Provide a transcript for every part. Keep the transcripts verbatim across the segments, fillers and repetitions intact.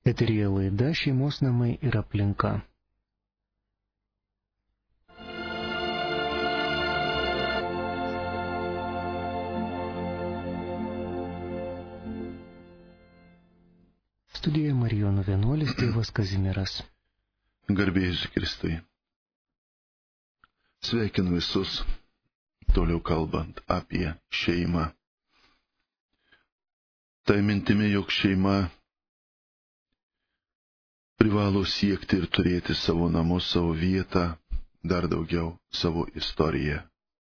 Eteryje laida Šeimos namai ir aplinka. Studijoje Marijonų vienuolis tėvas Kazimieras. Garbėjus Kristui. Sveikinu visus, toliau kalbant apie šeimą. Tai mintimi, jog šeima privalo siekti ir turėti savo namus, savo vietą, dar daugiau savo istoriją.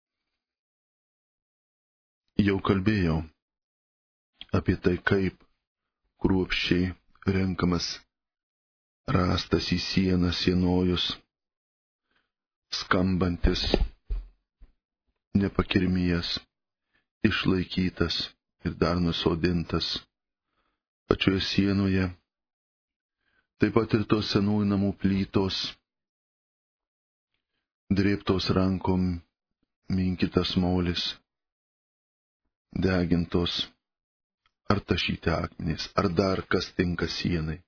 Jau kalbėjau apie tai, kaip kruopščiai renkamas rastas į sieną sienojus, skambantis, nepakirmijas, išlaikytas ir dar nusodintas pačioje sienoje. Taip pat ir tos senųjų namų plytos, drėbtos rankom, minkytas molis, degintos, ar tašyti akmenys, ar dar kas tinka sienai.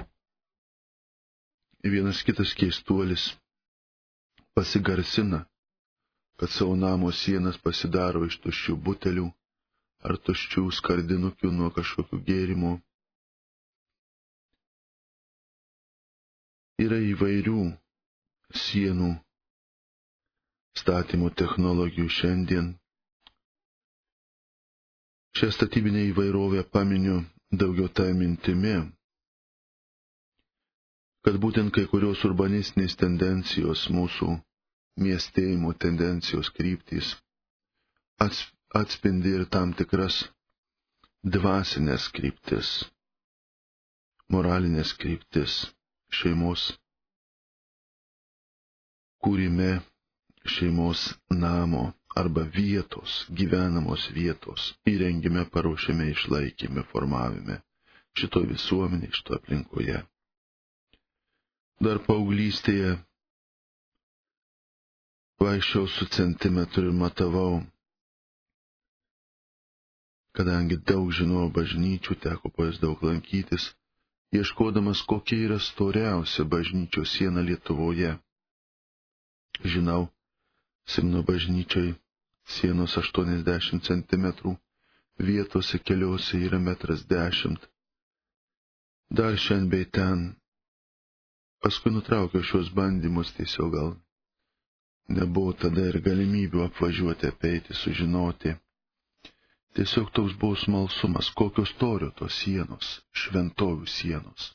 Vienas kitas keistuolis pasigarsina, kad savo namo sienas pasidaro iš tuščių butelių ar tuščių skardinukių nuo kažkokių gėrimų. Yra įvairių sienų statymo technologijų šiandien. Šią statybinę įvairovę paminiu daugiau tai mintimi, kad būtent kai kurios urbanistinės tendencijos, mūsų miestėjimo tendencijos kryptys atspindi ir tam tikras dvasinės kryptis, moralinės kryptis šeimos kūrime, šeimos namo arba vietos, gyvenamos vietos įrengime, paruošime, išlaikėme, formavime šitoj visuomenėje, šitoj aplinkoje. Dar paauglystėje vaikščiau su centimetru ir matavau, kadangi daug žinojau bažnyčių, teko po jas daug lankytis, ieškodamas, kokia yra storiausia bažnyčios siena Lietuvoje. Žinau, Simno bažnyčiai sienos aštuoniasdešimt centimetrų, vietose keliose yra metras dešimt. Dar šiandien bei ten. Paskui nutraukiau šios bandymus, tiesiog gal nebuvo tada ir galimybių apvažiuoti, apeiti, sužinoti. Tiesiog toks buvo smalsumas, kokios storio tos sienos, šventovių sienos.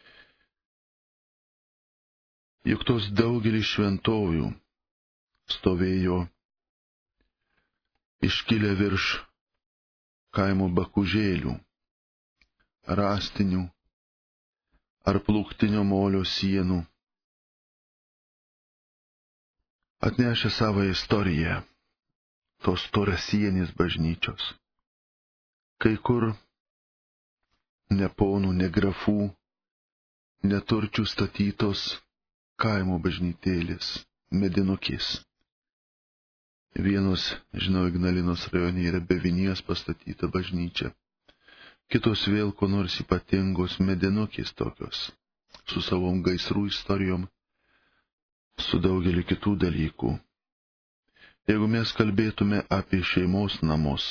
Juk tos daugelis šventovių stovėjo iškilę virš kaimo bakužėlių, rąstinių ar plūktinio molio sienų, atnešę savo istoriją, tos storasienės bažnyčios. Kai kur ne ponų, ne grafų, neturčių statytos kaimo bažnytėlės, medinukės. Vienos, žinau, Ignalinos rajone yra be vinies pastatyta bažnyčia. Kitos vėl ko nors ypatingos medinukės tokios, su savom gaisrų istorijom, su daugeliu kitų dalykų. Jeigu mes kalbėtume apie šeimos namus,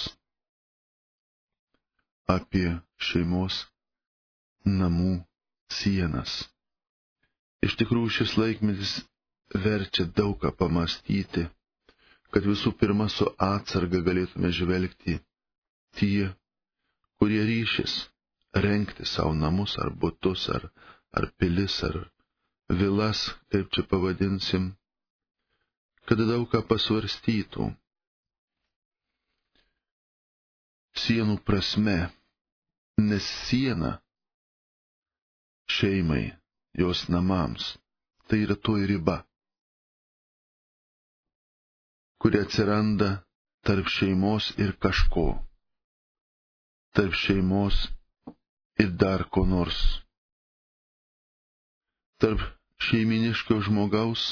apie šeimos namų sienas, iš tikrųjų šis laikmetis verčia daug ką pamastyti, kad visų pirma su atsarga galėtume žvelgti tie, kurie ryšis rengti savo namus, ar butus, ar, ar pilis, ar vilas, kaip čia pavadinsim, kad daug ką pasvarstytų. Sienų prasme, nes siena šeimai, jos namams, tai yra toji riba, kuri atsiranda tarp šeimos ir kažko, tarp šeimos ir dar ko nors, tarp šeiminiško žmogaus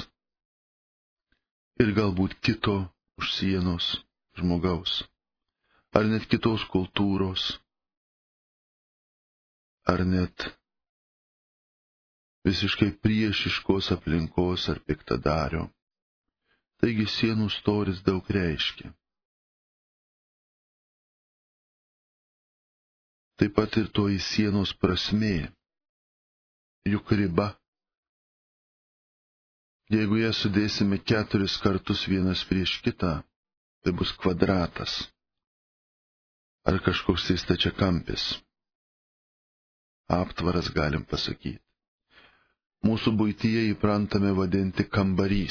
ir galbūt kito už sienos žmogaus, ar net kitos kultūros, ar net visiškai priešiškos aplinkos ar piktadario. Taigi sienų storis daug reiškia. Taip pat ir toji sienos prasmė, juk riba. Jeigu ją sudėsime keturis kartus vienas prieš kitą, tai bus kvadratas ar kažkoks tai stačiakampis. Aptvaras galim pasakyti. Mūsų buityje įprantame vadinti kambarys.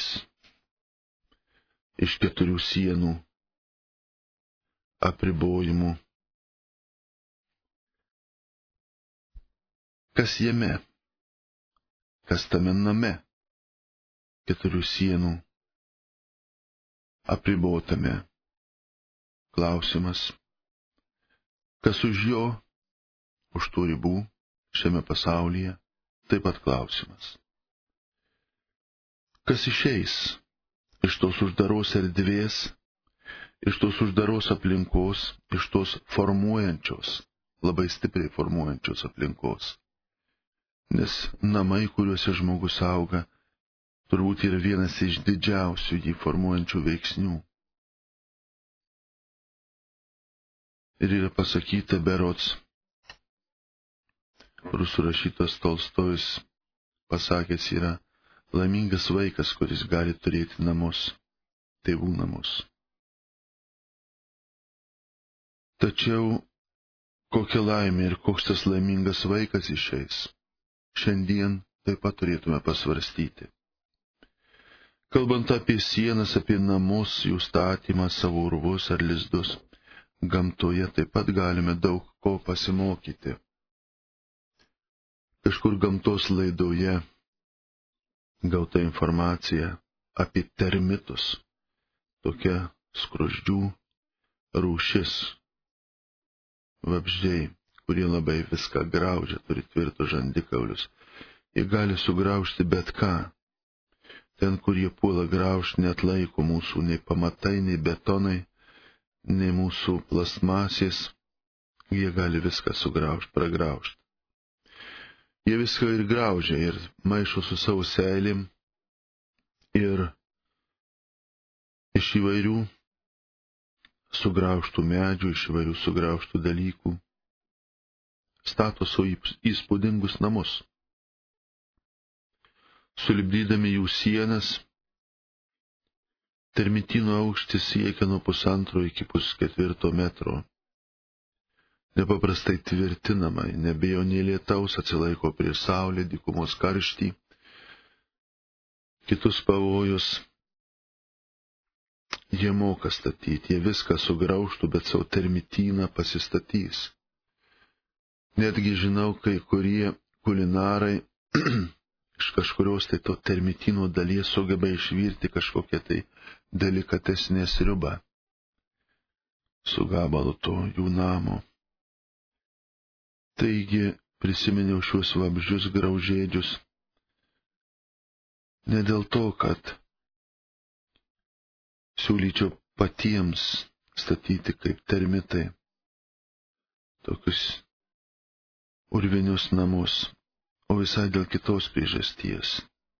Iš keturių sienų, apribojimų. Kas jame? Kas tame name? Keturių sienų, apribotame. Klausimas. Kas už jo, už tų ribų, šiame pasaulyje? Taip pat klausimas. Kas išeis iš tos uždaros erdvės, iš tos uždaros aplinkos, iš tos formuojančios, labai stipriai formuojančios aplinkos? Nes namai, kuriuose žmogus auga, turbūt yra vienas iš didžiausių jį formuojančių veiksnių. Ir yra pasakyta berods, rusų rašytas Tolstojus pasakęs yra, laimingas vaikas, kuris gali turėti namus, tėvų namus. Tačiau kokia laimė ir koks tas laimingas vaikas išeis, šiandien taip pat turėtume pasvarstyti. Kalbant apie sienas, apie namus, jų statymą, savo urvus ar lizdus, gamtoje taip pat galime daug ko pasimokyti. Kažkur gamtos laidoje gauta informacija apie termitus, tokia skruzdžių rūšis, vabzdžiai, kurie labai viską graužia, turi tvirtus žandikaulius. Jie gali sugraužti bet ką. Ten, kur jie puola graužti, net laiko mūsų nei pamatai, nei betonai, nei mūsų plastmasės. Jie gali viską sugraužti, pragraužti. Jie viską ir graužia, ir maišo su savo seilėm, ir iš įvairių sugraužtų medžių, iš įvairių sugraužtų dalykų stato savo įspūdingus namus. Sulipdydami jų sienas, termitino aukštis siekia nuo pusantro iki pusketvirto metro. Nepaprastai tvirtinamai, nebijo nei lietaus, atsilaiko prieš saulę, dykumos karštį, kitus pavojus. Jie moka statyti, jie viską sugraužtų, bet savo termityną pasistatys. Netgi žinau, kai kurie kulinarai iš kažkurios tai to termitino dalies sugeba išvirti kažkokią tai delikatesnę sriubą su gabalu to jų namo. Taigi prisiminiau šiuos vabzdžius graužėdžius ne dėl to, kad siūlyčiau patiems statyti kaip termitai tokius urvinius namus, o visai dėl kitos priežasties,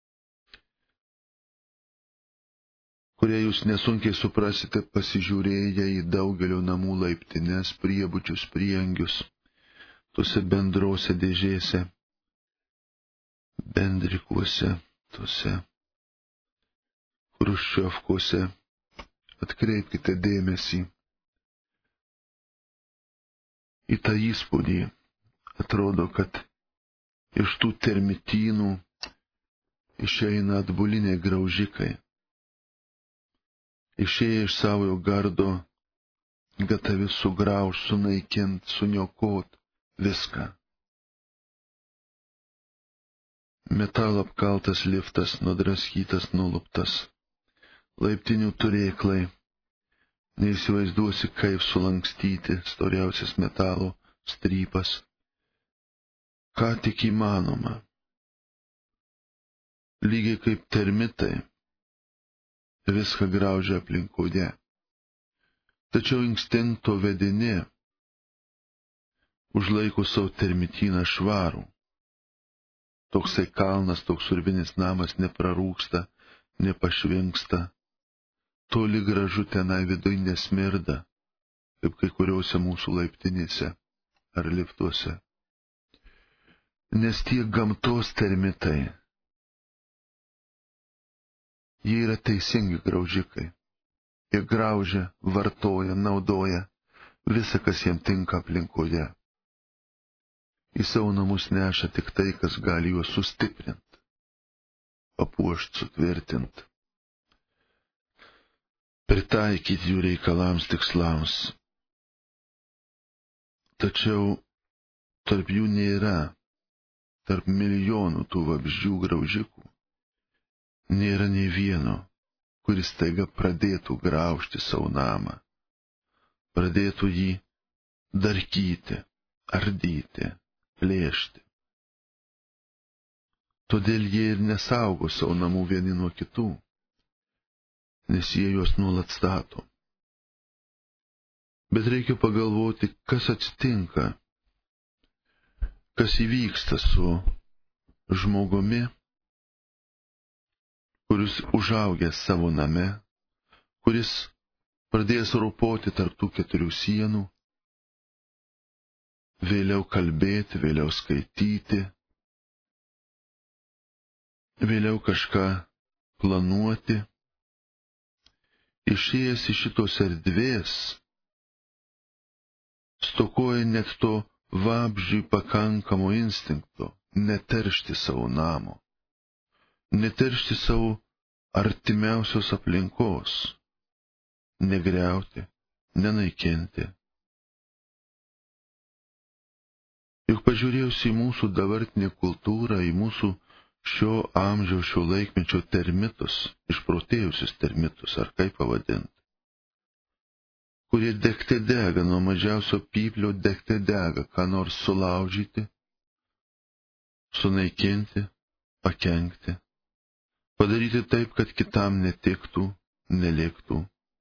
kurie jūs nesunkiai suprasite pasižiūrėję į daugelio namų laiptines, priebučius, prieangius, tose bendrose dėžėse, bendrikuose, tose chruščiovkuose. Atkreipkite dėmesį į tą įspūdį. Atrodo, kad iš tų termitynų išeina atbuliniai graužikai. Išėję iš savojo gardo, gatavi sugrauž, sunaikint, suniokot viską. Metalo apkaltas liftas, nudraskytas, nuluptas. Laiptinių turėklai. Neįsivaizduosi, kaip sulankstyti storiausias metalo strypas. Ką tik įmanoma. Lygiai kaip termitai. Viską graužia aplinkoje. Tačiau instinkto vedini užlaiko savo termityną švarų. Toksai kalnas, toks urbinis namas neprarūksta, nepašvinksta. Toli gražu tenai viduj nesmirda, kaip kai kuriuose mūsų laiptinėse ar liftuose. Nes tie gamtos termitai, jie yra teisingi graužikai. Jie graužia, vartoja, naudoja visą, kas jiems tinka aplinkoje. Į savo namus neša tik tai, kas gali juos sustiprinti, papuošti, sutvirtinti, pritaikyti jų reikalams, tikslams. Tačiau tarp jų nėra, tarp milijonų tų vabzdžių graužikų, nėra nei vieno, kuris taiga pradėtų graužti savo namą, pradėtų jį darkyti, ardyti, plėšti. Todėl jie ir nesaugo savo namų vieni nuo kitų, nes jie juos nuolat stato. Bet reikia pagalvoti, kas atsitinka, kas įvyksta su žmogumi, kuris užaugęs savo name, kuris pradės ropoti tarp tų keturių sienų, vėliau kalbėti, vėliau skaityti, vėliau kažką planuoti. Išėjęs iš šitos erdvės, stokoja net to vabzdžiui pakankamo instinkto neteršti savo namo, neteršti savo artimiausios aplinkos, negriauti, nenaikinti. Juk pažiūrėjus į mūsų dabartinę kultūrą, į mūsų šio amžiaus, šio laikmečio termitus, išprotėjusius termitus, ar kaip pavadinti, kurie degte dega, nuo mažiausio pyplio degte dega, ką nors sulaužyti, sunaikinti, pakenkti, padaryti taip, kad kitam netiktų, neliktų.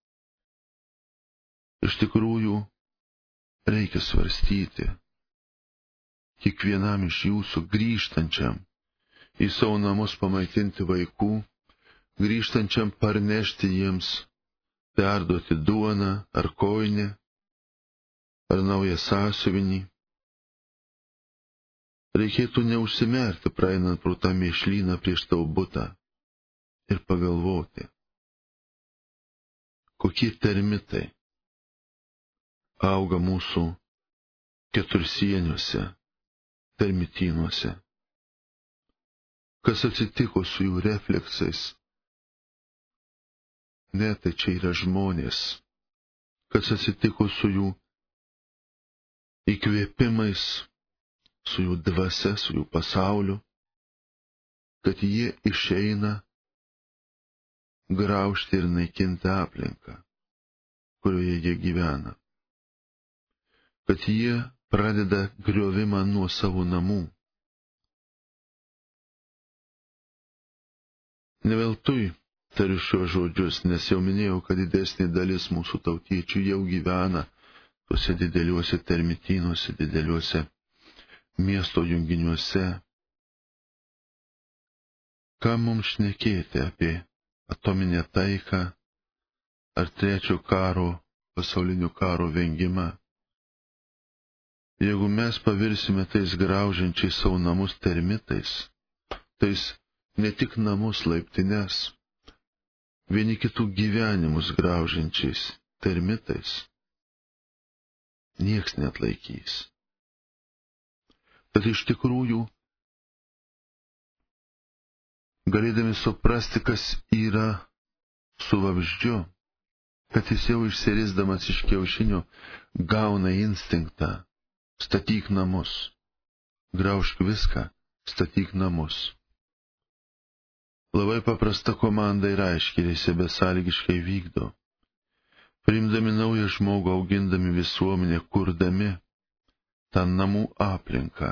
Iš tikrųjų, reikia svarstyti kiekvienam iš jūsų grįžtančiam į savo namus pamaitinti vaikų, grįžtančiam parnešti jiems, perduoti duoną ar koinę, ar naują sąsiuvinį. Reikėtų neužsimerkti praeinant pro tą mėšlyną prieš tavo butą ir pagalvoti, kokie termitai auga mūsų ketursieniuose termitynuose. Kas atsitiko su jų refleksais? Ne, tai čia yra žmonės. Kas atsitiko su jų įkvėpimais, su jų dvasia, su jų pasauliu, kad jie išeina graužti ir naikinti aplinką, kurioje jie gyvena. Kad jie pradeda griovimą nuo savo namų. Ne veltui tariu šios žodžius, nes jau minėjau, kad didesnė dalis mūsų tautiečių jau gyvena tuose dideliuose termitynuose, dideliuose miesto junginiuose. Ką mums šnekėti apie atominę taiką ar trečio karo, pasaulinio karo vengimą? Jeigu mes pavirsime tais graužiančiais savo namus termitais, tais ne tik namus, laiptines, vieni kitų gyvenimus graužiančiais termitais, nieks neatlaikys. Tad iš tikrųjų, galėdami suprasti, kas yra su vabzdžiu, kad jis jau išsirisdamas iš kiaušinio gauna instinktą, statyk namus, graužk viską, statyk namus. Labai paprasta komanda ir aiškiai jis besąlygiškai vykdo. Priimdami naują žmogų, augindami visuomenę, kurdami tą namų aplinką,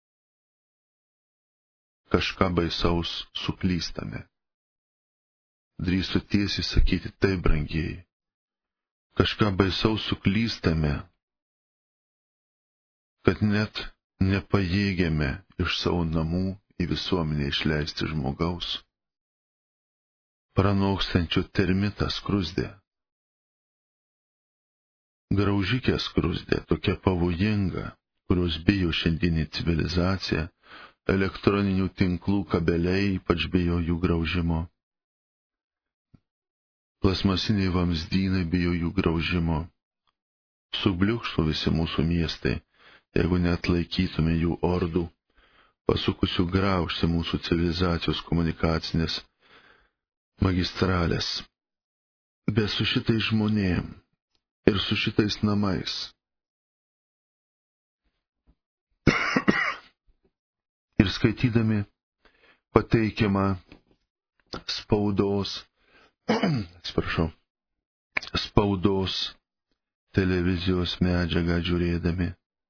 kažką baisaus suklystame. Drįstu tiesiai sakyti, taip, brangieji, kažką baisaus suklystame, kad net nepajėgiame iš savo namų į visuomenę išleisti žmogaus, pranokstančio termitą skruzdę. Graužikė skruzdę, tokia pavojinga, kurios bijo šiandienė civilizacija, elektroninių tinklų kabeliai ypač bijo jų graužimo. Plasmasiniai vamzdynai bijo jų graužimo. Subliūkštų visi mūsų miestai, jeigu net laikytume jų ordų, pasukusių graužti mūsų civilizacijos komunikacinės magistralės. Bet su šitais žmonėm ir su šitais namais ir skaitydami pateikiamą spaudos, atsiprašau, spaudos televizijos medžiagą žiūrėdami,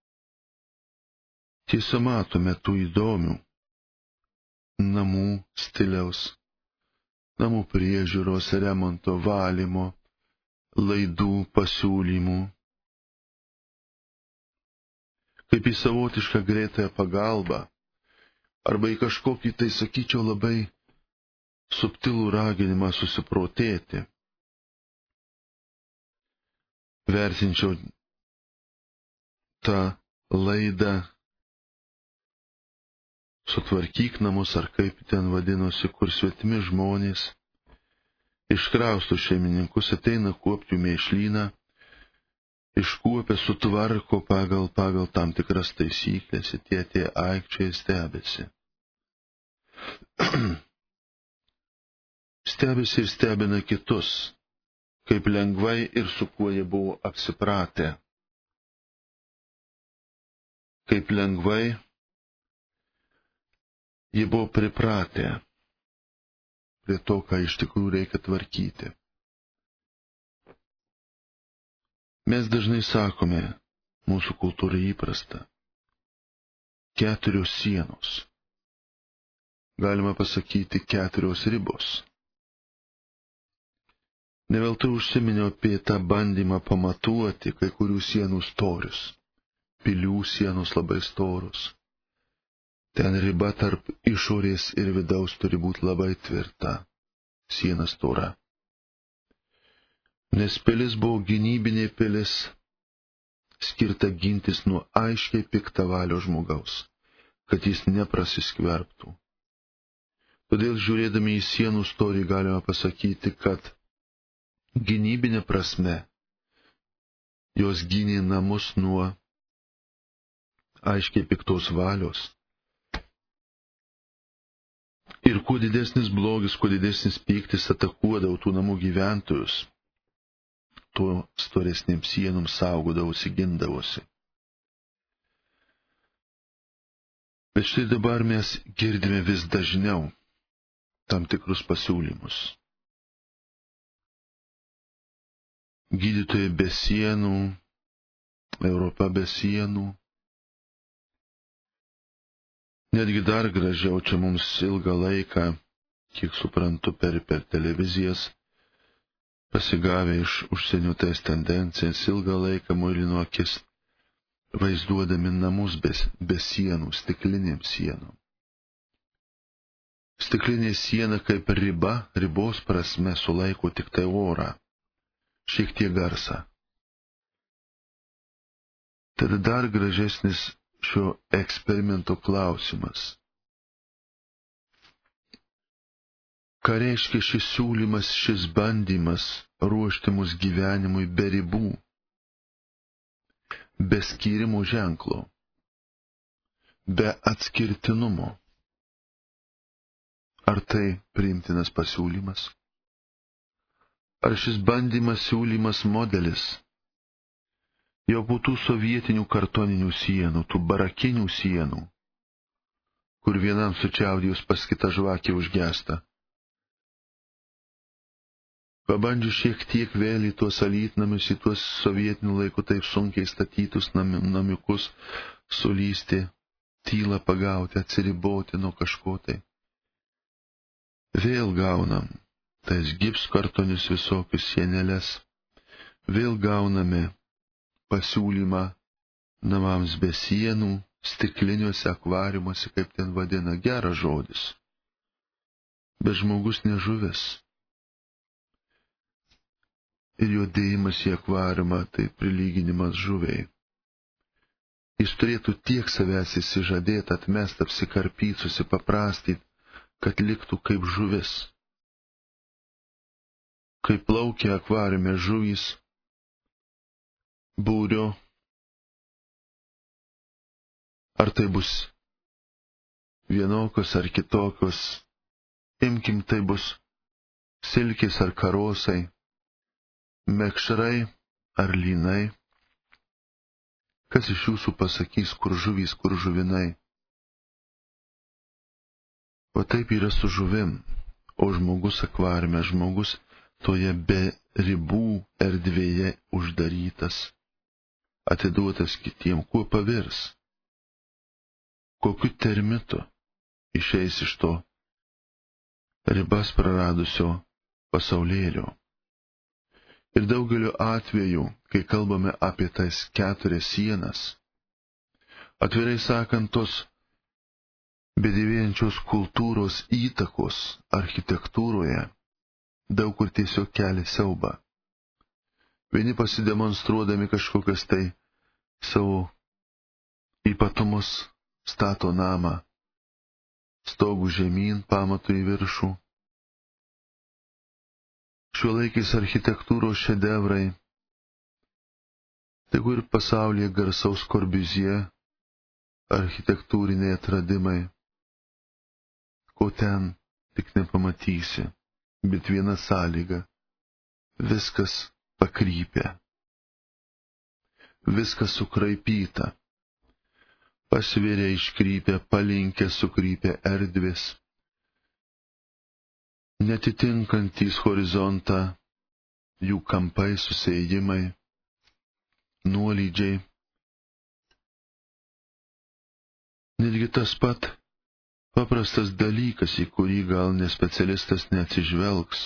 tiesiog matome tų įdomių namų stiliaus, namų priežiūros, remonto, valymo, laidų pasiūlymų, kaip į savotišką greitąją pagalbą, arba į kažkokį, tai sakyčiau, labai subtilų raginimą susiprotėti. Vertinčiau tą laidą Sutvarkyk namus, ar kaip ten vadinosi, kur svetimi žmonės iškrausto šeimininkus, ateina kuopti mėšlyną, iškuopia, sutvarko pagal, pagal tam tikras taisyklės, tie tie aikčiai stebėsi. Stebėsi ir stebina kitus, kaip lengvai ir su kuo jie buvo apsipratę. Kaip lengvai jie buvo pripratę prie to, ką iš tikrųjų reikia tvarkyti. Mes dažnai sakome, mūsų kultūra įprasta, keturios sienos. Galima pasakyti keturios ribos. Neveltui užsiminiau apie tą bandymą pamatuoti kai kurių sienų storius. Pilių sienos labai storus. Ten riba tarp išorės ir vidaus turi būti labai tvirta. Siena stora. Nes pilis buvo gynybinė pilis, skirta gintis nuo aiškiai piktavalio žmogaus, kad jis neprasiskverbtų. Todėl žiūrėdami į sienų storį galima pasakyti, kad gynybinė prasme jos gynė namus nuo aiškiai piktos valios. Ir kuo didesnis blogis, kuo didesnis pyktis atakuodavo tų namų gyventojus, tuo storesnėms sienoms saugodavosi, gindavosi. Bet štai dabar mes girdime vis dažniau tam tikrus pasiūlymus. Gydytojai be sienų, Europa be sienų. Netgi dar gražiau, čia mums ilgą laiką, kiek suprantu, per, per televizijas, pasigavę iš užsienio tais tendencijas, ilgą laiką muilino akis, vaizduodami namus be, be sienų, stiklinėm sienom. Stiklinė siena kaip riba, ribos prasme sulaiko tik tai orą, šiek tiek garsą. Tada dar gražesnis šio eksperimento klausimas. Ką reiškia šis siūlymas, šis bandymas ruošti mus gyvenimui be ribų, be skyrimo ženklo, be atskirtinumo? Ar tai priimtinas pasiūlymas? Ar šis bandymas, siūlymas, modelis jau po tų sovietinių kartoninių sienų, tų barakinių sienų, kur vienam sučiaudėjus pas kitą žvakė užgesta? Pabandžiu šiek tiek vėl į tuos alytnamius, į tuos sovietinių laikų taip sunkiai statytus namiukus sulysti, tylą pagauti, atsiriboti nuo kažko tai. Vėl gaunam tais gipskartonius visokius sienelės, vėl gauname pasiūlymą namams be sienų, stikliniuose akvariumuose, kaip ten vadina, geras žodis. Bet žmogus ne žuvis. Ir jo dėjimas į akvariumą tai prilyginimas žuviai. Jis turėtų tiek savęs įsižadėti, atmest, apsikarpyti, susipaprastyti, kad liktų kaip žuvis. Kai plaukia akvariume žuvys, būrio, ar tai bus vienokios ar kitokios, imkim tai bus silkės ar karosai, mekšrai ar lynai. Kas iš jūsų pasakys, kur žuvys, kur žuvinai? O taip yra su žuvim, o žmogus akvariume, žmogus toje be ribų erdvėje uždarytas, atiduotas kitiem, kuo pavirs? Kokiu termitu išeis iš to ribas praradusio pasaulėlio? Ir daugeliu atveju, kai kalbame apie tas keturias sienas, atvirai sakant, tos bedėvėjančios kultūros įtakos architektūroje daug kur tiesiog kelia siaubą. Vieni pasidemonstruodami kažkokias tai savo ypatumus stato namą, stogų žemyn, pamatų į viršų. Šiuolaikiais architektūros šedevrai, tegu ir pasaulyje garsaus Corbusier architektūriniai atradimai, ko ten tik nepamatysi, bet viena sąlyga — viskas pakrypę, viskas sukraipyta, pasvirę iškrypę, palinkę sukrypę erdvės, netitinkantys horizontą, jų kampai, susiėjimai, nuolydžiai. Netgi tas pat paprastas dalykas, į kurį gal nespecialistas neatsižvelgs,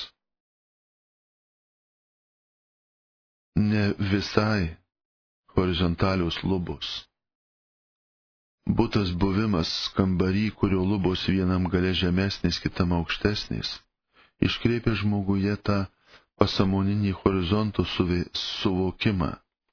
ne visai horizontalios lubos. Butas buvimas kambarį, kurio lubos vienam gale žemesnės, kitam aukštesnės, iškreipia žmoguje tą pasąmoninį horizonto suvokimą.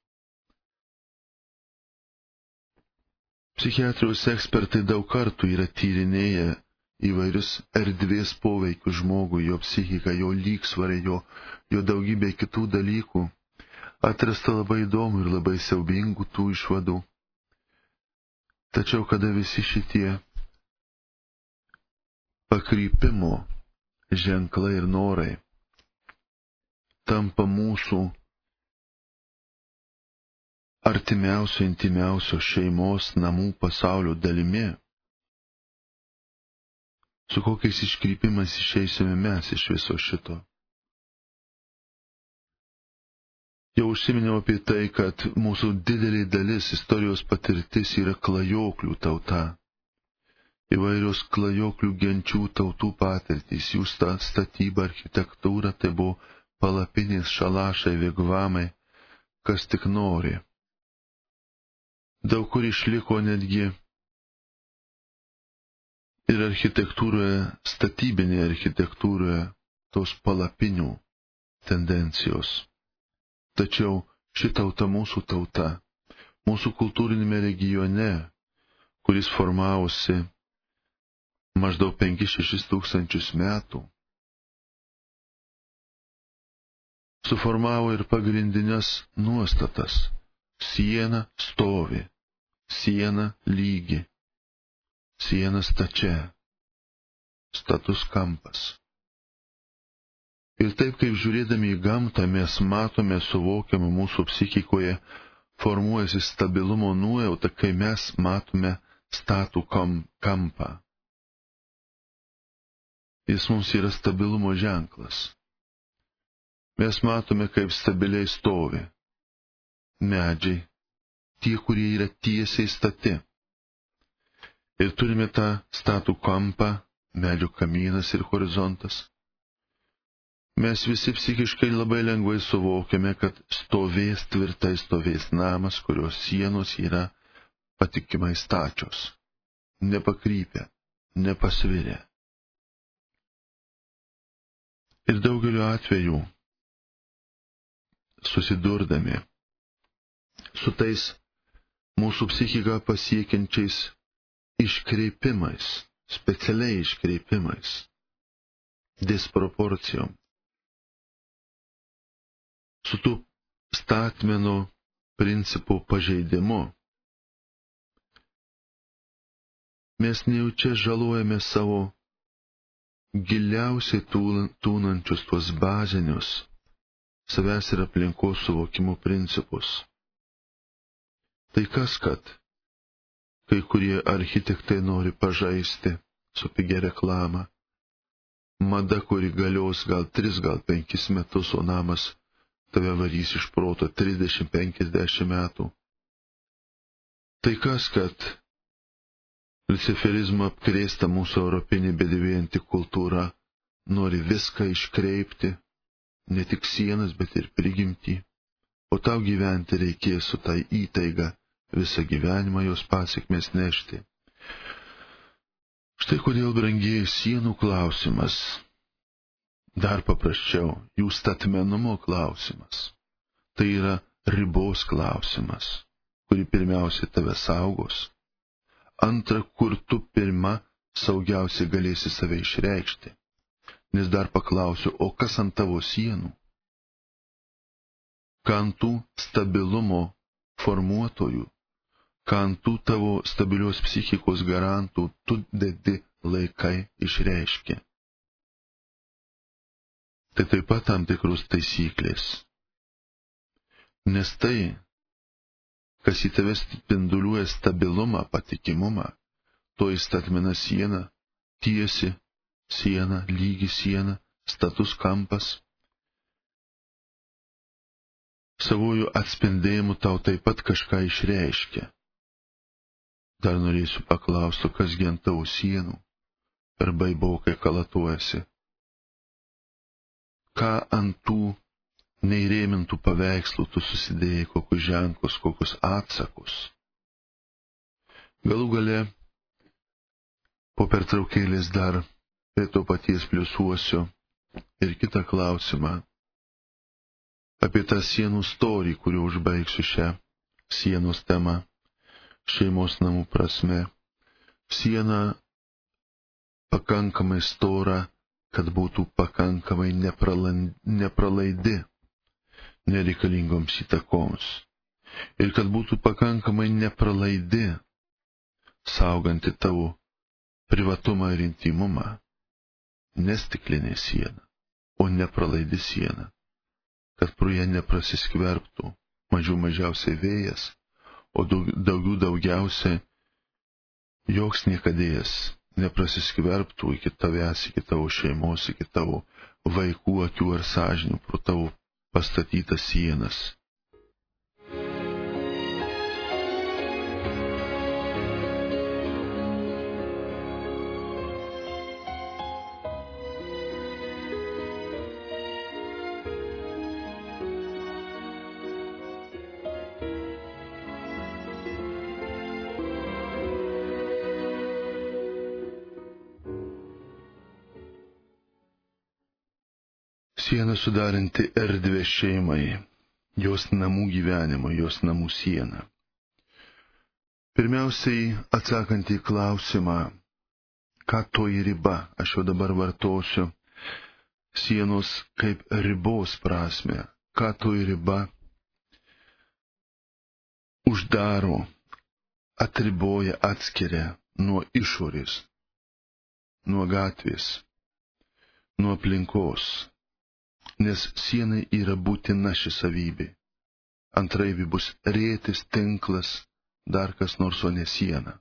Psichiatrijos ekspertai daug kartų yra tyrinėję įvairius erdvės poveikius žmogui, jo psichiką, jo lygsvarę, jo, jo daugybę kitų dalykų. Atrasta labai įdomų ir labai siaubingų tų išvadų. Tačiau kada visi šitie pakrypimo ženklai ir norai tampa mūsų artimiausio, intimiausio šeimos, namų, pasaulio dalimi, su kokiais iškrypimais išeisime mes iš viso šito. Jau užsiminiau apie tai, kad mūsų didelė dalis istorijos patirtis yra klajoklių tauta. Įvairios klajoklių genčių tautų patirtys, jų statyba, architektūra, tai buvo palapinės, šalašai, vigvamai, kas tik nori. Daug kur išliko netgi ir architektūroje, statybinėje architektūroje, tos palapinių tendencijos. Tačiau ši tauta mūsų tauta, mūsų kultūrinėme regione, kuris formavosi maždaug penkis šešis tūkstančius metų, suformavo ir pagrindinės nuostatas. Siena stovi, siena lygi, siena stačia, status kampas. Ir taip kaip žiūrėdami į gamtą mes matome, suvokiame mūsų psichikoje, formuojasi stabilumo nuojauta, kai mes matome statų kam, kampą. Jis mums yra stabilumo ženklas. Mes matome, kaip stabiliai stovi medžiai, tie, kurie yra tiesiai stati. Ir turime tą statų kampą, medžio kamienas ir horizontas. Mes visi psichiškai labai lengvai suvokiame, kad stovės tvirtai stovės namas, kurios sienos yra patikimai stačios, nepakrypę, nepasvirę. Ir daugeliu atveju, susidurdami su tais mūsų psichiką pasiekiančiais iškreipimais, specialiai iškreipimais, disproporcijom, su tų statmeno principų pažeidimu, mes nejaučia žalojame savo giliausiai tūnančius tuos bazinius savęs ir aplinkos suvokimo principus. Tai kas, kad kai kurie architektai nori pažaisti su pigia reklama, mada, kuri galios gal tris, gal penkis metus, o namas tave varys iš proto trisdešimt penkiasdešimt metų. Tai kas, kad luciferizmo apkrėsta mūsų europinė bedėvėjanti kultūra nori viską iškreipti, ne tik sienas, bet ir prigimtį, o tau gyventi reikės su tai įtaiga visą gyvenimą jos pasekmės nešti. Štai kodėl, brangieji, sienų klausimas, dar paprasčiau, jų statmenumo klausimas, tai yra ribos klausimas, kuri pirmiausia tave saugos, antra, kur tu pirma saugiausiai galėsi save išreikšti. Nes dar paklausiu, o kas ant tavo sienų? Ką ant tų stabilumo formuotojų, ką ant tų tavo stabilios psichikos garantų tu dedi laikai išreiški. Tai taip pat tam tikrus taisyklės. Nes tai, kas į tave spinduliuoja stabilumą, patikimumą, to įstatmena siena, tiesi siena, lygi siena, status kampas. Savojų atspindėjimu tau taip pat kažką išreiškia. Dar norėsiu paklausti, kas gi ant tavo sienų per baibokai kalatuojasi. Ką ant tų neįrėmintų paveikslų tu susidėjai, kokius ženklus, kokius atsakus. Galų gale po pertraukėlės dar prie to paties pliusuosiu ir kitą klausimą apie tą sienų storį, kuriuo užbaigsiu šią sienos temą, šeimos namų prasme. Siena pakankamai stora, kad būtų pakankamai nepralaidi nereikalingoms įtakoms ir kad būtų pakankamai nepralaidi sauganti tavo privatumą ir intimumą. Nestiklinė siena, o nepralaidi siena, kad pro ją neprasiskverbtų mažiau mažiausiai vėjas, o daugiau daugiausiai joks niekadėjas neprasiskverbtų iki tavęs, iki tavo šeimos, iki tavo vaikų akių ar sąžinių pro tavo pastatytas sienas. Siena sudaranti erdvę šeimai, jos namų gyvenimo, jos namų siena. Pirmiausiai, atsakant į klausimą, ką toji riba, aš jau dabar vartosiu sienos kaip ribos prasme, ką toji riba uždaro, atriboja, atskiria nuo išorės, nuo gatvės, nuo aplinkos. Nes sienai yra būtina ši savybė. Antraip bus rėtis, tinklas, dar kas nors, o ne siena.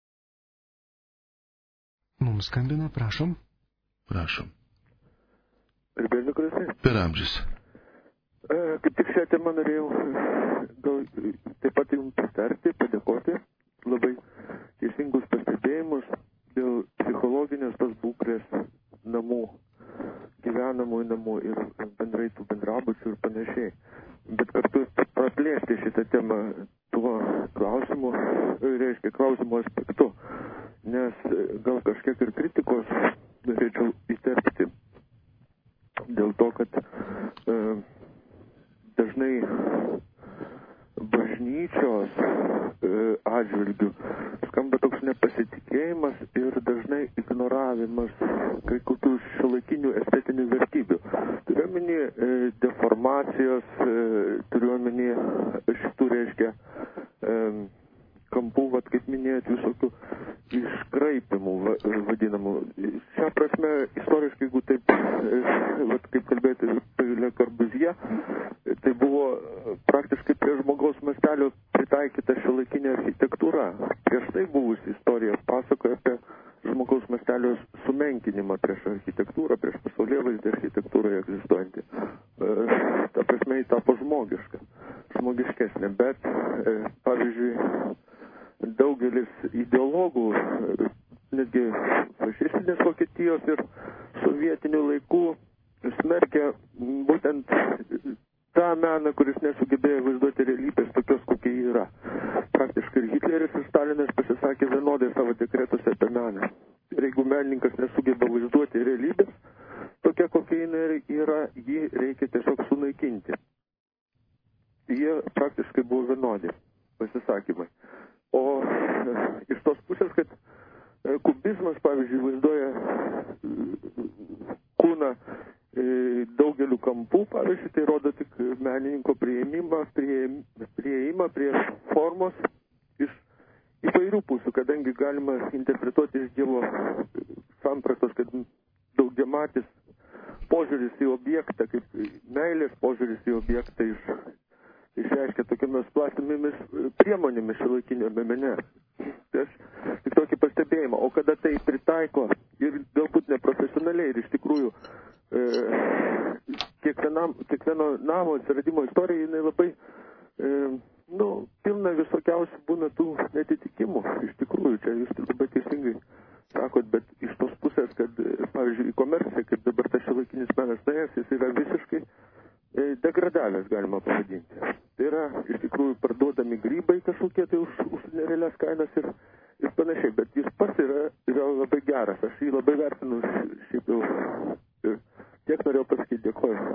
Mums skambina, prašom. Prašom. Garbėsiu Kristui. Per amžius. Kaip tik šią temą norėjau gal taip pat jums pastarti, padėkoti. Labai teisingus pastebėjimus dėl psichologinės tos būklės namų, gyvenamųjų namų ir bendrai tų bendrabučių ir panašiai. Bet kartu praplėsti šitą temą tuo klausimu, reiškia klausimo aspektu, nes gal kažkiek ir kritikos norėčiau įterpti dėl to, kad e, dažnai bažnyčios e, atžvilgių skamba toks nepasitikėjimas ir dažnai ignoravimas kai kokių šiuolaikinių estetinių vertybių. Turiuomenį e, deformacijos, e, turiuomenį šitų reiškia e, kampų, vat, kaip minėjot, visokių iškraipimų va, vadinamų. Šią prasme, istoriškai, jeigu taip, vat, kaip kalbėti apie Le Corbusier, tai buvo praktiškai prie žmogaus mastelio pritaikyta šiuolaikinė architektūra. Prieš tai buvusi istorija pasakoja apie žmogaus mastelio sumenkinimą prieš architektūrą, prieš pasaulėvaizdį architektūroje egzistuojantį. Ta prasme, jį tapo žmogiška, žmogiškesnė, bet, pavyzdžiui, daugelis ideologų, netgi fašistinės Vokietijos ir sovietinių laikų, smerkia būtent tą meną, kuris nesugebėjo vaizduoti realybės tokios, kokia ji yra. Praktiškai ir Hitleris ir Stalinas pasisakė vienodai savo dekretuose apie meną. Ir jeigu menininkas nesugeba vaizduoti realybės, tokia, kokia jinai yra, jį reikia tiesiog sunaikinti. Jie praktiškai buvo vienodi pasisakymai. O iš tos pusės, kad kubizmas, pavyzdžiui, vaizduoja kūną daugeliu kampų, pavyzdžiui, tai rodo tik menininko prieimimą, prieimą prie formos iš įvairių pusių, kadangi galima interpretuoti iš Dievo sampratos, kad daugiamatis požiūris į objektą, kaip meilės požiūris į objektą iš išreiškia tokiamis plastinėmis priemonėmis šiuolaikiniame mene. Tai aš tik tokį pastebėjimą. O kada tai pritaiko ir galbūt neprofesionaliai ir iš tikrųjų e, kiekvienam, kiekvieno namo atsiradimo istorija, jinai labai e, nu, pilna visokiausių būna tų netitikimų. Iš tikrųjų, čia jūs labai teisingai sakot, bet iš tos pusės, kad, pavyzdžiui, į komerciją, kaip dabar tas šiuolaikinis menas nuėjęs, jis yra visiškai degradavęs, galima pavadinti. Tai yra iš tikrųjų parduodami grybai kažkokie tai už, už nerealias kainas ir, ir panašiai, bet jis pats yra, yra labai geras. Aš jį labai vertinu šiaip jau. Ir tiek norėjau pasakyti, dėkoju.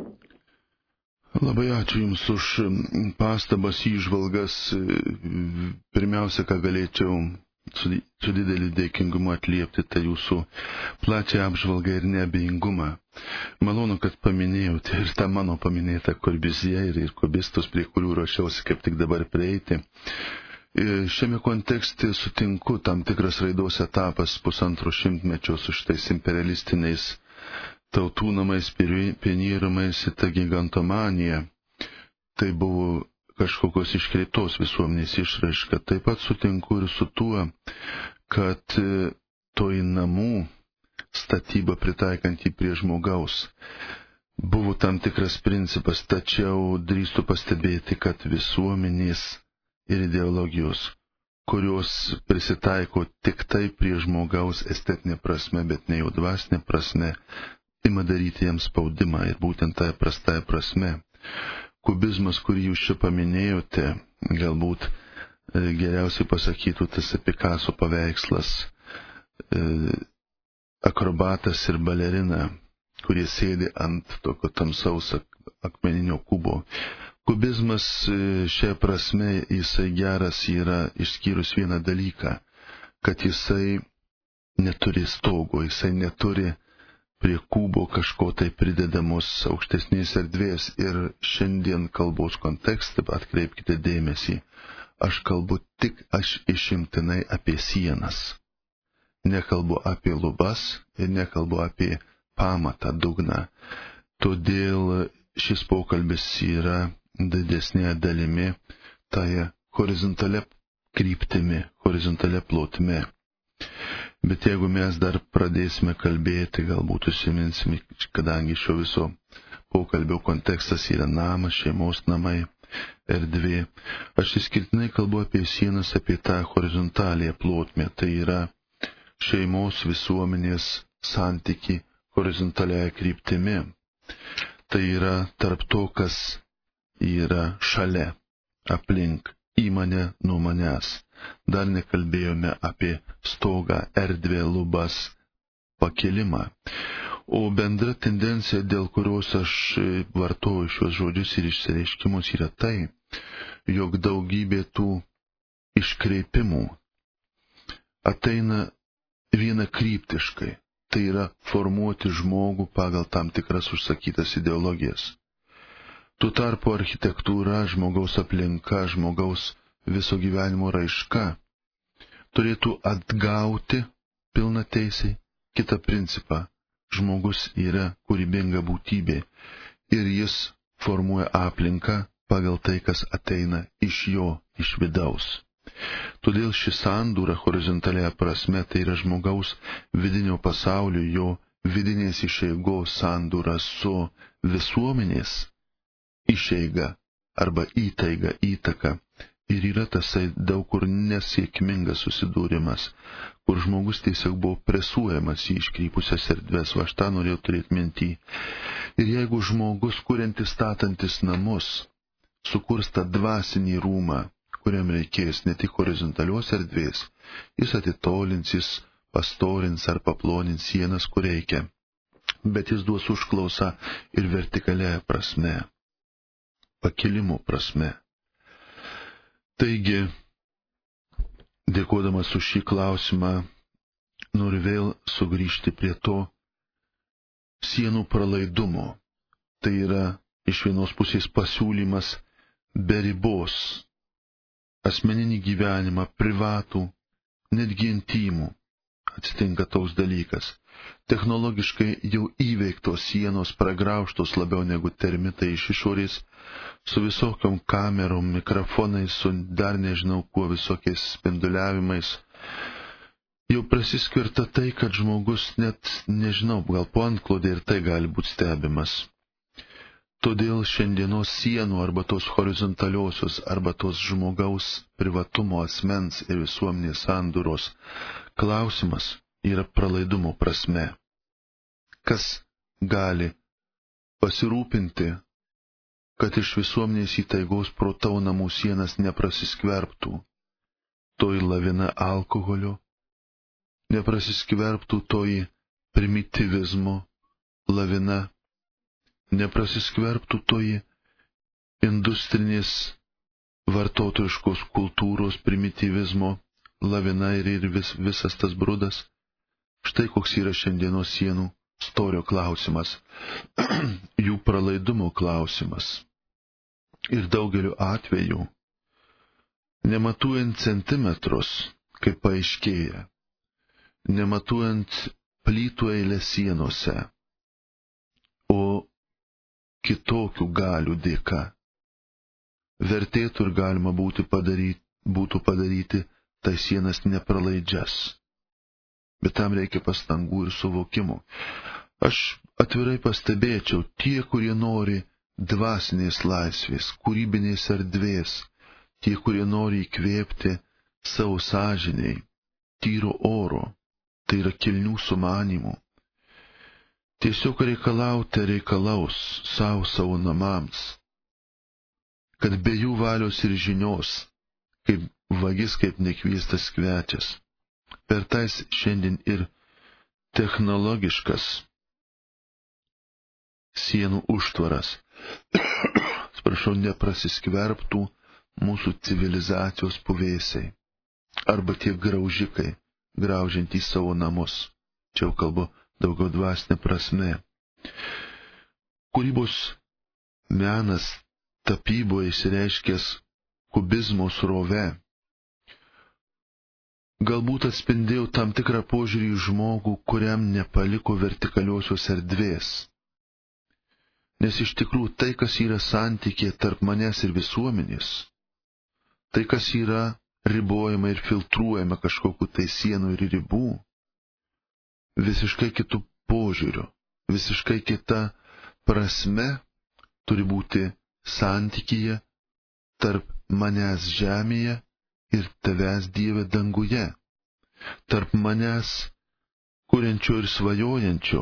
Labai ačiū Jums už pastabas, įžvalgas. Pirmiausia, ką galėčiau su, su dideliu dėkingumu atliepti, tai Jūsų plačią apžvalgą ir neabejingumą. Malonu, kad paminėjote ir tą mano paminėtą Corbusier ir, ir kubistus, prie kurių ruošiausi kaip tik dabar prieiti. Šiame kontekste sutinku tam tikras raidos etapas pusantro šimtmečio su šitais imperialistiniais tautų namais, pionierumais ir ta gigantomanija. Tai buvo kažkokios iškreiptos visuomenės išraiška. Taip pat sutinku ir su tuo, kad toji namų statyba pritaikant jį prie žmogaus buvo tam tikras principas, tačiau drįstu pastebėti, kad visuomenės ir ideologijos, kurios prisitaiko tik tai prie žmogaus estetinė prasme, bet ne jau dvasinė prasme, ima daryti jiems spaudimą ir būtent tą prastąją prasme. Kubizmas, kurį jūs čia paminėjote, galbūt geriausiai pasakytų tas Picasso paveikslas, akrobatas ir balerina, kurie sėdi ant tokio tamsaus akmeninio kubo. Kubizmas šia prasme, jisai geras yra išskyrus vieną dalyką, kad jisai neturi stogo, jisai neturi prie kubo kažko tai pridedamos aukštesnės erdvės. Ir šiandien kalbos kontekste, atkreipkite dėmesį, aš kalbu tik aš išimtinai apie sienas. Nekalbu apie lubas ir nekalbu apie pamatą, dugną. Todėl šis pokalbis yra didesnė dalimi tai horizontalia kryptimi, horizontalia plotme. Bet jeigu mes dar pradėsime kalbėti, galbūt užsiminsime, kadangi šio viso pokalbio kontekstas yra namas, šeimos namai, erdvė. Aš išskirtinai kalbu apie sienas, apie tą horizontalią plotmę. Tai yra šeimos visuomenės santyki horizontaliaja kryptimi. Tai yra tarp to, kas yra šalia, aplink, į mane nuo manęs. Dar nekalbėjome apie stogą, erdvę, lubas, pakilimą. O bendra tendencija, dėl kurios aš vartoju šios žodžius ir išsireiškimus, yra tai, jog daugybė tų iškreipimų ateina viena kryptiškai. Tai yra formuoti žmogų pagal tam tikras užsakytas ideologijas. Tuo tarpu architektūra, žmogaus aplinka, žmogaus viso gyvenimo raiška turėtų atgauti pilnateisiai kitą principą. Žmogus yra kūrybinga būtybė ir jis formuoja aplinką pagal tai, kas ateina iš jo, iš vidaus. Todėl ši sandūra horizontalia prasme tai yra žmogaus vidinio pasaulio, jo vidinės išeigos sandūra su visuomenės išeiga arba įtaiga, įtaka. Ir yra tasai daug kur nesėkmingas susidūrimas, kur žmogus tiesiog buvo presuojamas į iškrypusias erdves, o aš tą norėjau turėti mintį. Ir jeigu žmogus, kuriantis, statantis namus, sukurs tą dvasinį rūmą, kuriam reikės ne tik horizontalios erdvės, jis atitolins, jis pastorins ar paplonins sienas, kur reikia, bet jis duos užklausą ir vertikalia prasme, pakilimo prasme. Taigi, dėkodamas už šį klausimą, noriu vėl sugrįžti prie to sienų pralaidumo. Tai yra iš vienos pusės pasiūlymas be ribos, asmeninį gyvenimą, privatų, netgi intimų. Atsitinka toks dalykas. Technologiškai jau įveiktos sienos, pragraužtos labiau negu termitai iš išorės, su visokiom kamerom, mikrofonais, su dar nežinau kuo, visokiais spinduliavimais. Jau prasiskirta tai, kad žmogus net, nežinau, gal po antklodė ir tai gali būti stebimas. Todėl šiandienos sienų arba tos horizontaliosios, arba tos žmogaus privatumo, asmens ir visuomenės sandūros klausimas yra pralaidumo prasme. Kas gali pasirūpinti, kad iš visuomenės įtaigos pro tavo namų sienas neprasiskverbtų toji lavina alkoholio, neprasiskverbtų toji primityvizmo lavina, neprasiskverbtų toji industrinės vartotojiškos kultūros primityvizmo lavina ir, ir vis, visas tas brudas. Štai koks yra šiandienos sienų storio klausimas, jų pralaidumo klausimas. Ir daugeliu atveju, nematuojant centimetrus, kaip paaiškėja, nematuojant plytų eilę sienose, o kitokių galių dėka, vertėtų ir galima būtų padaryti, būtų padaryti tai sienas nepralaidžias. Bet tam reikia pastangų ir suvokimų. Aš atvirai pastebėčiau, tie, kurie nori dvasinės laisvės, kūrybinės erdvės, tie, kurie nori įkvėpti savo sąžiniai, tyro oro, tai yra kilnių sumanimų. Tiesiog reikalauti reikalaus savo savo namams, kad be jų valios ir žinios, kaip vagis, kaip nekviestas svečias, per tais šiandien ir technologiškas sienų užtvaras, sprašau, neprasiskverbtų mūsų civilizacijos puvėsiai, arba tie graužikai, graužiantys savo namus. Čia jau kalbu daugiau dvasinė prasme. Kūrybos menas tapyboje išsireiškęs kubizmo srove galbūt atspindėjo tam tikrą požiūrį į žmogų, kuriam nepaliko vertikaliosios erdvės. Nes iš tikrųjų tai, kas yra santykė tarp manęs ir visuomenės, tai, kas yra ribojama ir filtruojama kažkokiu tai sienų ir ribų, visiškai kitų požiūrių, visiškai kita prasme turi būti santykyje tarp manęs žemėje ir tavęs Dieve danguje, tarp manęs kuriančio ir svajojančio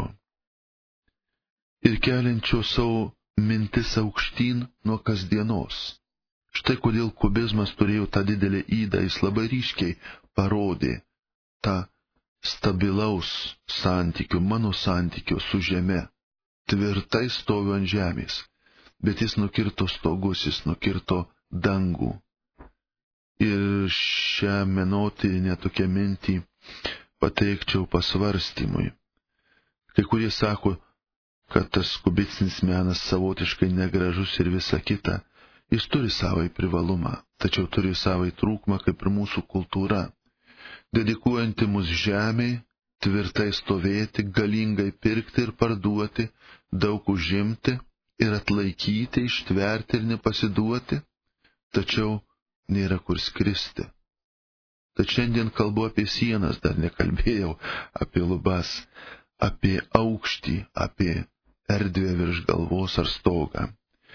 ir keliančio savo mintis aukštyn nuo kasdienos, Štai kodėl kubizmas turėjo tą didelę įdą, jis labai ryškiai parodė tą stabilaus santykio, mano santykio su žeme. Tvirtai stoviu ant žemės, bet jis nukirto stogus, jis nukirto dangų. Ir šią menotyrinę tokią mintį pateikčiau pasvarstymui. Kai kurie sako, kad tas kubistinis menas savotiškai negražus ir visa kita. Jis turi savai privalumą, tačiau turi savai trūkumą, kaip ir mūsų kultūra, dedikuojanti mus žemiai, tvirtai stovėti, galingai pirkti ir parduoti, daug užimti ir atlaikyti, ištverti ir nepasiduoti, tačiau nėra kur skristi. Tad šiandien kalbu apie sienas, dar nekalbėjau apie lubas, apie aukštį, apie erdvę virš galvos ar stogą.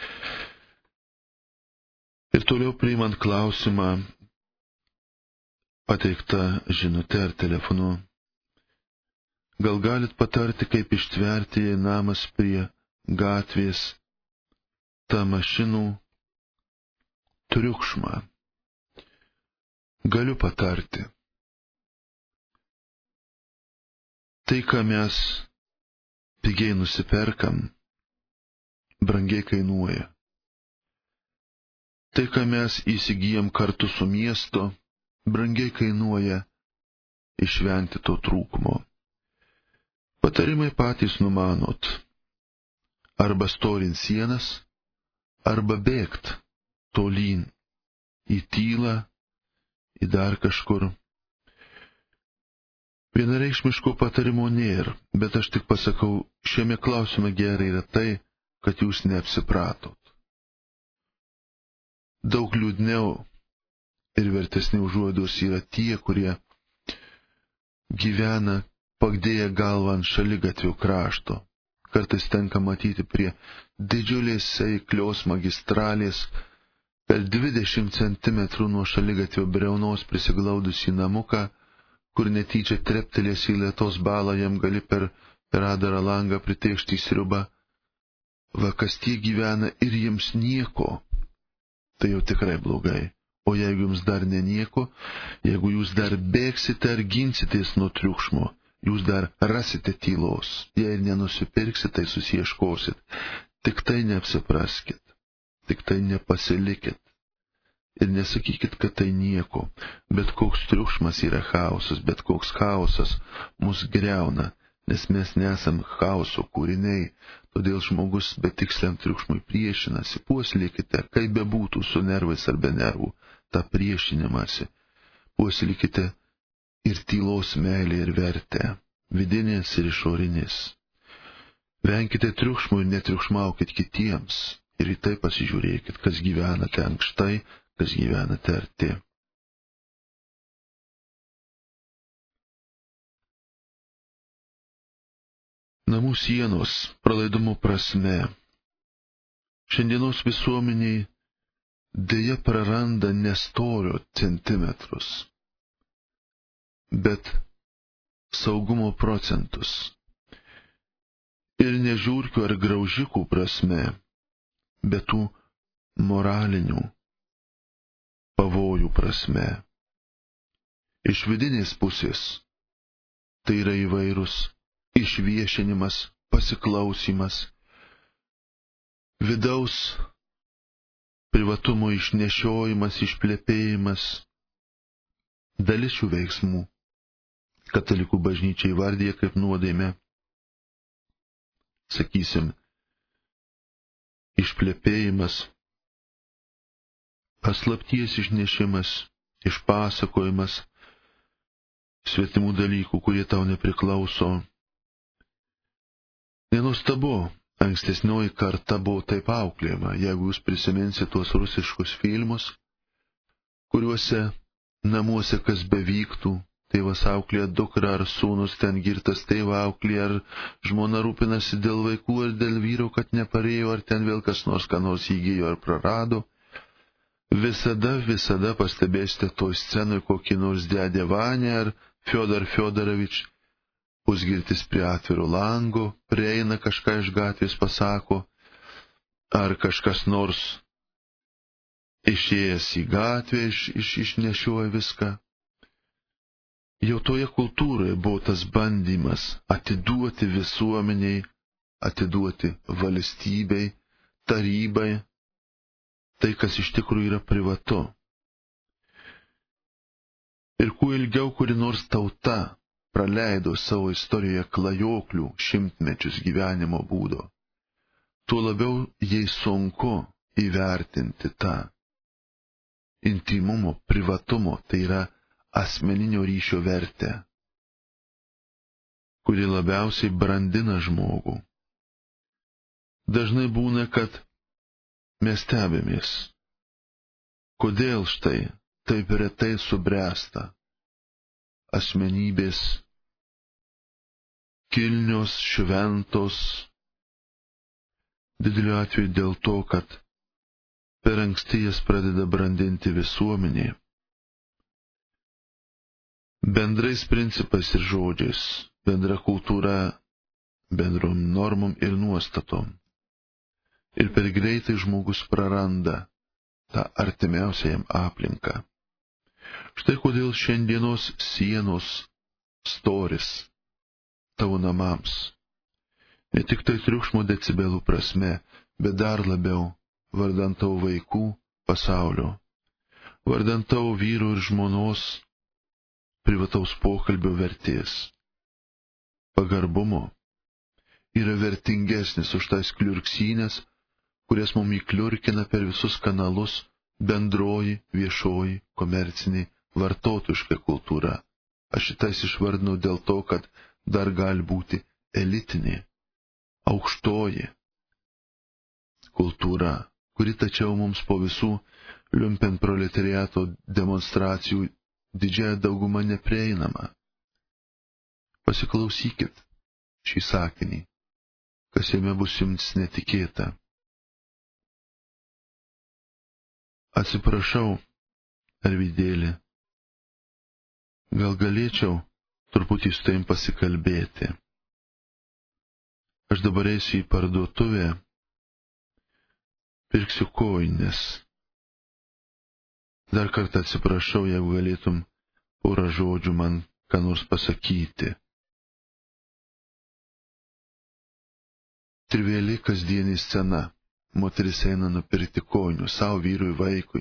Ir toliau priimant klausimą pateiktą žinutę ar telefonu, gal galit patarti, kaip ištverti, jei namas prie gatvės tą mašinų triukšmą? Galiu patarti. Tai, ką mes pigiai nusiperkam, brangiai kainuoja. Tai, ką mes įsigijam kartu su miesto, brangiai kainuoja išvengti to trūkumo. Patarimai patys numanot. Arba storint sienas, arba bėgt tolyn į tylą, į dar kažkur. Vienareikšmiško patarimo nėra, bet aš tik pasakau, šiame klausime gerai yra tai, kad jūs neapsipratot. Daug liūdniau ir vertesni užuodos yra tie, kurie gyvena pagdėję galvą ant šaligatvio krašto. Kartais tenka matyti prie didžiulės eiklios magistralės per dvidešimt centimetrų nuo šaligatvio briaunos prisiglaudusį namuką, kur netyčia treptelės į lietos balą, jam gali per, per adarą langą priteikšti į sriubą. Va, kas tie gyvena ir jiems nieko, tai jau tikrai blogai. O jeigu jums dar ne nieko, jeigu jūs dar bėgsite ar ginsitės nuo triukšmo, jūs dar rasite tylos. Jei ir nenusipirksit, tai susieškosit. Tik tai neapsipraskit, tik tai nepasilikit. Ir nesakykit, kad tai nieko. Bet koks triukšmas yra chaosas, bet koks chaosas mus greuna, nes mes nesam chaoso kūriniai. Todėl žmogus betiksliam triukšmui priešinasi. Puoselėkite, kaip bebūtų su nervais ar be nervų, tą priešinimąsi. Puoselėkite ir tylos meilė ir vertę, vidinės ir išorinės. Venkite triukšmų ir netriukšmaukit kitiems. Ir į tai pasižiūrėkit, kas gyvenate ankštai, kas gyvenate arti. Namų sienos pralaidumo prasme šiandienos visuomeniai dėja praranda ne storio centimetrus, bet saugumo procentus. Ir ne žiurkių ar graužikų prasme, bet tų moralinių pavojų prasme. Iš vidinės pusės tai yra įvairūs išviešinimas, pasiklausimas, vidaus privatumo išnešiojimas, išplepėjimas. Dalis šių veiksmų katalikų bažnyčia įvardyja kaip nuodėmę. Sakysim, išplepėjimas, paslapties išnešimas, išpasakojimas svetimų dalykų, kurie tau nepriklauso. Nenuostabu, ankstesnioji karta buvo taip auklėjama. Jeigu jūs prisiminsite tuos rusiškus filmus, kuriuose namuose kas bevyktų, tėvas auklėja dukrą ar sūnus ten girtas tėvą auklėja, ar žmona rūpinasi dėl vaikų ar dėl vyro, kad neparėjo, ar ten vėl kas nors ką nors įgijo ar prarado. Visada, visada pastebėsite toj scenoj kokį nors dėdę Vanę ar Fiodor Fiodorovič, pusgirtis prie atviro lango, prieina kažką iš gatvės pasako, ar kažkas nors išėjęs į gatvę iš, iš, išnešioja viską. Jau toje kultūroje buvo tas bandymas atiduoti visuomeniai, atiduoti valstybei, tarybai, tai, kas iš tikrųjų yra privatu. Ir kuo ilgiau kuri nors tauta praleido savo istorijoje klajoklių šimtmečius gyvenimo būdo, tuo labiau jai sunku įvertinti tą intimumo, privatumo, tai yra asmeninio ryšio vertę, kuri labiausiai brandina žmogų. Dažnai būna, kad mes stebimės, kodėl štai taip retai subręsta asmenybės kilnios, šventos, dideliu atveju dėl to, kad per anksti jas pradeda brandinti visuomenė. Bendrais principais ir žodžiais, bendra kultūra, bendrom normom ir nuostatom. Ir per greitai žmogus praranda tą artimiausią jam aplinką. Štai kodėl šiandienos sienos storis tavo namams, ne tik tai triukšmo decibelų prasme, bet dar labiau vardant tavo vaikų pasaulio, vardant tavo vyro ir žmonos privataus pokalbio vertės, pagarbumo, yra vertingesnis už tas kliurksynės, kurias mum įkliurkina per visus kanalus bendroji, viešoji, komercinė, vartotojiška kultūra. Aš šitais išvardinau dėl to, kad dar gali būti elitinė, aukštoji kultūra, kuri tačiau mums po visų lumpenproletariato demonstracijų didžiąją daugumą neprieinama. Pasiklausykit šį sakinį, kas jame bus jums netikėta. Atsiprašau, Arvydėli, gal galėčiau truputį su tavim pasikalbėti. Aš dabar eisiu į parduotuvę, pirksiu kojines. Dar kartą atsiprašau, jeigu galėtum porą žodžių man ką nors pasakyti. Triviali kasdienė scena. Moteris eina nupirkti kojinių savo vyrui, vaikui.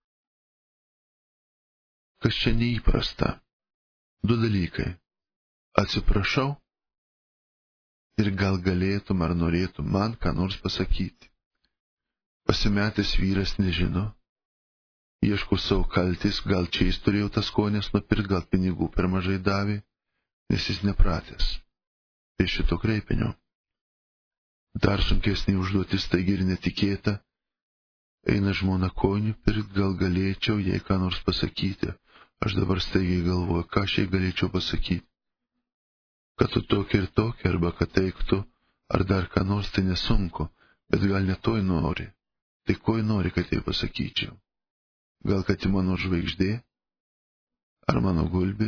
Kas čia neįprasta? Du dalykai. Atsiprašau ir gal galėtum ar norėtum man ką nors pasakyti. Pasimetęs vyras nežino. Ieško savo kaltis, gal čia jis turėjo tas kojines nupirkti, gal pinigų per mažai davė, nes jis nepratęs prie šito kreipinio. Dar sunkesnė užduotis, taigi ir netikėta. Eina žmona kojinių pirkt, gal galėčiau jai ką nors pasakyti. Aš dabar staigiai galvoju, ką aš jai galėčiau pasakyti. Kad tu tokia ir tokia, arba kad eiktų, ar dar ką nors, tai nesunku, bet gal netoj nori. Tai ko nori, kad jai pasakyčiau? Gal kad į mano žvaigždė? Ar mano gulbė?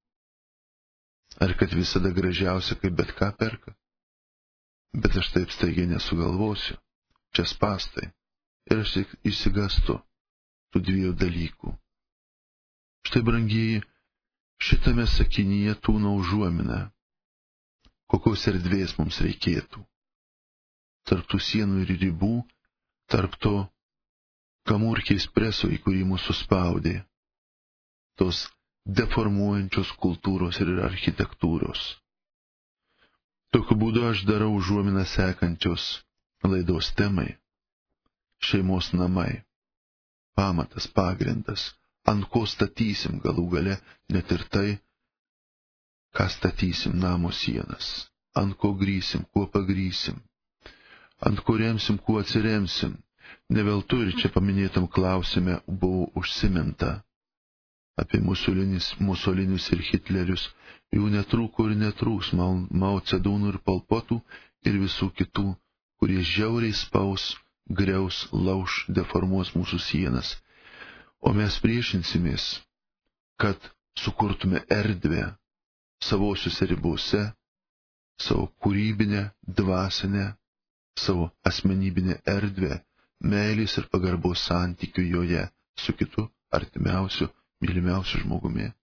Ar kad visada gražiausia, kaip bet ką perka? Bet aš taip staigiai nesugalvosiu. Čia spastai. Ir aš išsigastu tų dviejų dalykų. Štai, brangieji, šitame sakinyje tūno užuomina, kokios erdvės mums reikėtų. Tarp tų sienų ir ribų, tarp to kamurkės preso, į kurį mūsų spaudė, tos deformuojančios kultūros ir architektūros. Tokiu būdu aš darau užuominą sekančios laidos temai. Šeimos namai. Pamatas, pagrindas, ant ko statysim galų gale, net ir tai, ką statysim namo sienas, ant ko grįsim, kuo pagrysim, ant ko remsim, kuo atsiremsim. Ne veltui ir čia paminėtam klausime buvo užsiminta apie Musolinius, Musolinius ir Hitlerius, jų netrūko ir netrūks Mao Cedūnų ir Pol Potų ir visų kitų, kurie žiauriai spaus, griaus, lauš, deformuos mūsų sienas. O mes priešinsimės, kad sukurtume erdvę savosiuose ribose, savo kūrybinę, dvasinę, savo asmenybinę erdvę, meilės ir pagarbos santykių joje su kitu artimiausiu, mylimiausiu žmogumi.